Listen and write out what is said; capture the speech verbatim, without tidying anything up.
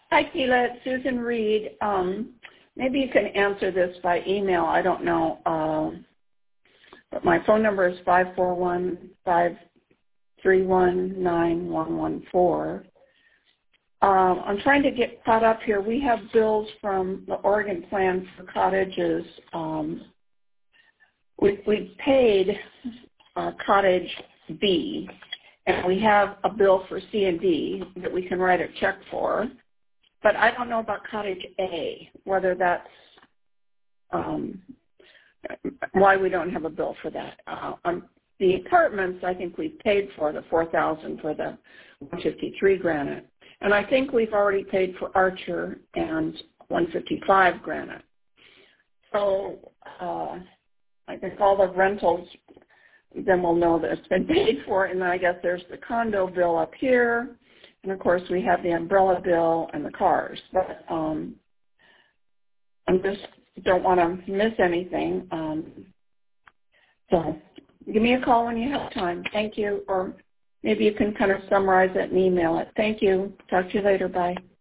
Hi, Keela. It's Susan Reed. Um, maybe you can answer this by email. I don't know. Uh, but my phone number is five four one, five three one, nine one one four. Um, I'm trying to get caught up here. We have bills from the Oregon Plan for Cottages. Um, we, we paid uh, Cottage B, and we have a bill for C and D that we can write a check for. But I don't know about Cottage A, whether that's um, why we don't have a bill for that. Uh, um, the apartments, I think we've paid for the four thousand dollars for the one fifty-three Granite. And I think we've already paid for Archer and one fifty-five Granite. So uh, I think all the rentals, then we'll know that it's been paid for. And then I guess there's the condo bill up here. And, of course, we have the umbrella bill and the cars. But um, I just don't want to miss anything. Um, so give me a call when you have time. Thank you. Or maybe you can kind of summarize it and email it. Thank you. Talk to you later. Bye.